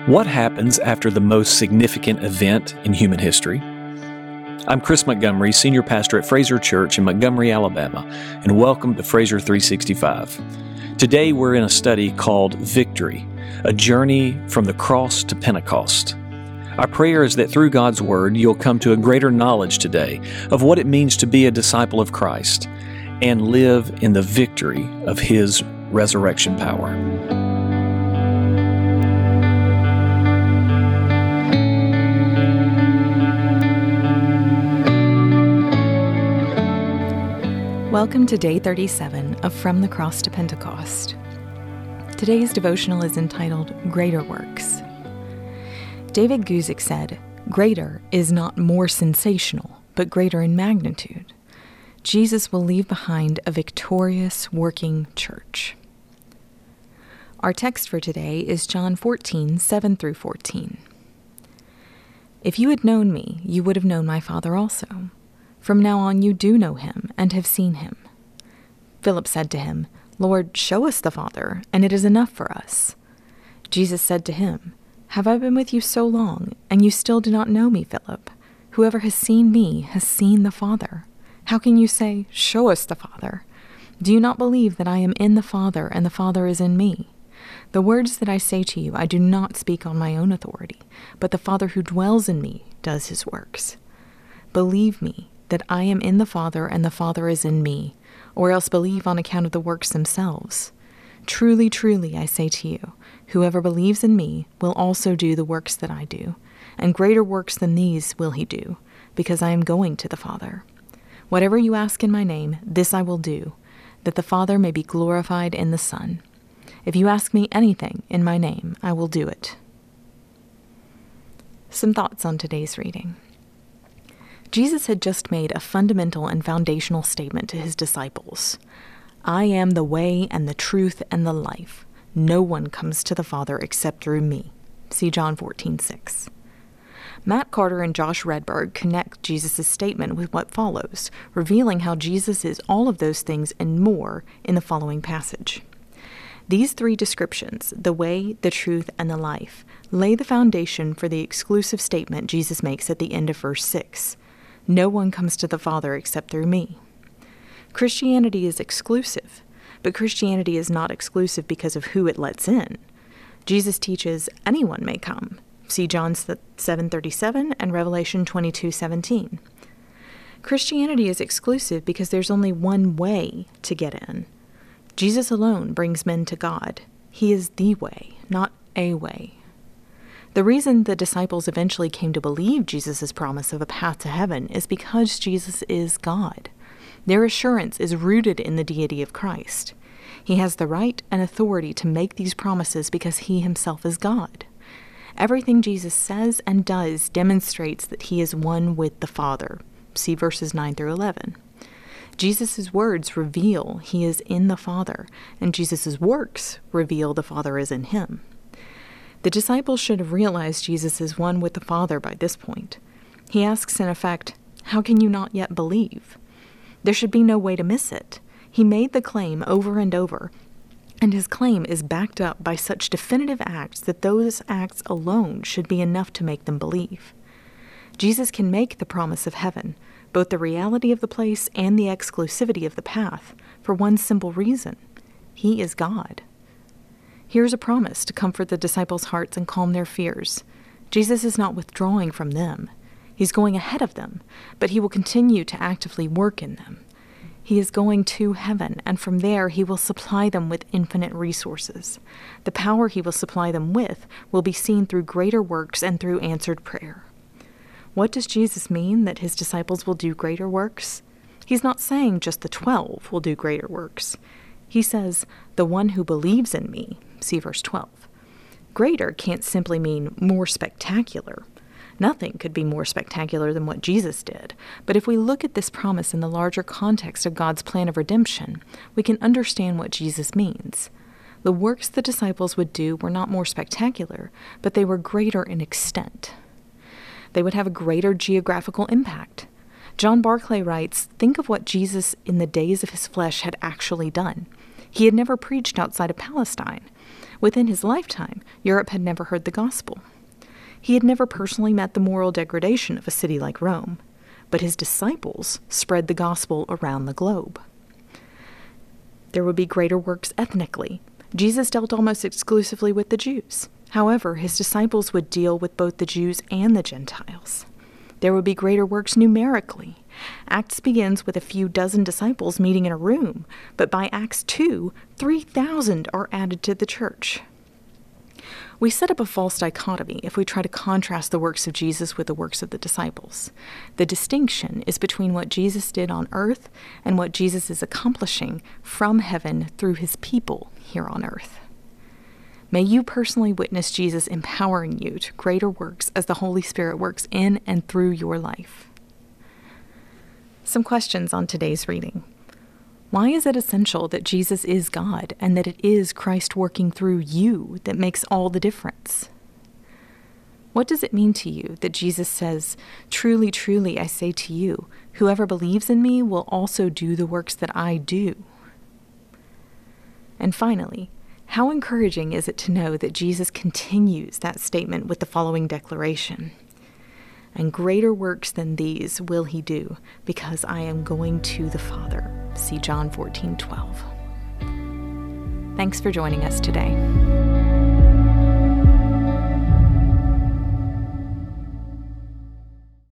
What happens after the most significant event in human history? I'm Chris Montgomery, Senior Pastor at Fraser Church in Montgomery, Alabama, and welcome to Fraser 365. Today we're in a study called Victory, a journey from the cross to Pentecost. Our prayer is that through God's Word you'll come to a greater knowledge today of what it means to be a disciple of Christ and live in the victory of His resurrection power. Welcome to Day 37 of From the Cross to Pentecost. Today's devotional is entitled Greater Works. David Guzik said, "Greater is not more sensational, but greater in magnitude. Jesus will leave behind a victorious, working church." Our text for today is John 14, 7 through 14. "If you had known me, you would have known my Father also. From now on you do know him and have seen him." Philip said to him, "Lord, show us the Father, and it is enough for us." Jesus said to him, "Have I been with you so long, and you still do not know me, Philip? Whoever has seen me has seen the Father. How can you say, 'Show us the Father'? Do you not believe that I am in the Father, and the Father is in me? The words that I say to you I do not speak on my own authority, but the Father who dwells in me does his works. Believe me that I am in the Father and the Father is in me, or else believe on account of the works themselves. Truly, truly, I say to you, whoever believes in me will also do the works that I do, and greater works than these will he do, because I am going to the Father. Whatever you ask in my name, this I will do, that the Father may be glorified in the Son. If you ask me anything in my name, I will do it." Some thoughts on today's reading. Jesus had just made a fundamental and foundational statement to his disciples. "I am the way and the truth and the life. No one comes to the Father except through me." See John 14:6. Matt Carter and Josh Redberg connect Jesus' statement with what follows, revealing how Jesus is all of those things and more in the following passage. These three descriptions, the way, the truth, and the life, lay the foundation for the exclusive statement Jesus makes at the end of verse 6. "No one comes to the Father except through me." Christianity is exclusive, but Christianity is not exclusive because of who it lets in. Jesus teaches anyone may come. See John 7:37 and Revelation 22:17. Christianity is exclusive because there's only one way to get in. Jesus alone brings men to God. He is the way, not a way. The reason the disciples eventually came to believe Jesus' promise of a path to heaven is because Jesus is God. Their assurance is rooted in the deity of Christ. He has the right and authority to make these promises because he himself is God. Everything Jesus says and does demonstrates that he is one with the Father. See verses 9 through 11. Jesus' words reveal he is in the Father, and Jesus' works reveal the Father is in him. The disciples should have realized Jesus is one with the Father by this point. He asks, in effect, "How can you not yet believe?" There should be no way to miss it. He made the claim over and over, and his claim is backed up by such definitive acts that those acts alone should be enough to make them believe. Jesus can make the promise of heaven, both the reality of the place and the exclusivity of the path, for one simple reason: he is God. Here's a promise to comfort the disciples' hearts and calm their fears. Jesus is not withdrawing from them. He's going ahead of them, but he will continue to actively work in them. He is going to heaven, and from there he will supply them with infinite resources. The power he will supply them with will be seen through greater works and through answered prayer. What does Jesus mean that his disciples will do greater works? He's not saying just the 12 will do greater works. He says, "The one who believes in me." See verse 12. Greater can't simply mean more spectacular. Nothing could be more spectacular than what Jesus did. But if we look at this promise in the larger context of God's plan of redemption, we can understand what Jesus means. The works the disciples would do were not more spectacular, but they were greater in extent. They would have a greater geographical impact. John Barclay writes, "Think of what Jesus in the days of his flesh had actually done. He had never preached outside of Palestine. Within his lifetime, Europe had never heard the gospel. He had never personally met the moral degradation of a city like Rome, but his disciples spread the gospel around the globe. There would be greater works ethnically. Jesus dealt almost exclusively with the Jews. However, his disciples would deal with both the Jews and the Gentiles. There would be greater works numerically. Acts begins with a few dozen disciples meeting in a room, but by Acts 2, 3,000 are added to the church. We set up a false dichotomy if we try to contrast the works of Jesus with the works of the disciples. The distinction is between what Jesus did on earth and what Jesus is accomplishing from heaven through his people here on earth. May you personally witness Jesus empowering you to greater works as the Holy Spirit works in and through your life. Some questions on today's reading. Why is it essential that Jesus is God and that it is Christ working through you that makes all the difference? What does it mean to you that Jesus says, "Truly, truly, I say to you, whoever believes in me will also do the works that I do"? And finally, how encouraging is it to know that Jesus continues that statement with the following declaration? "And greater works than these will he do, because I am going to the Father." See John 14:12. Thanks for joining us today.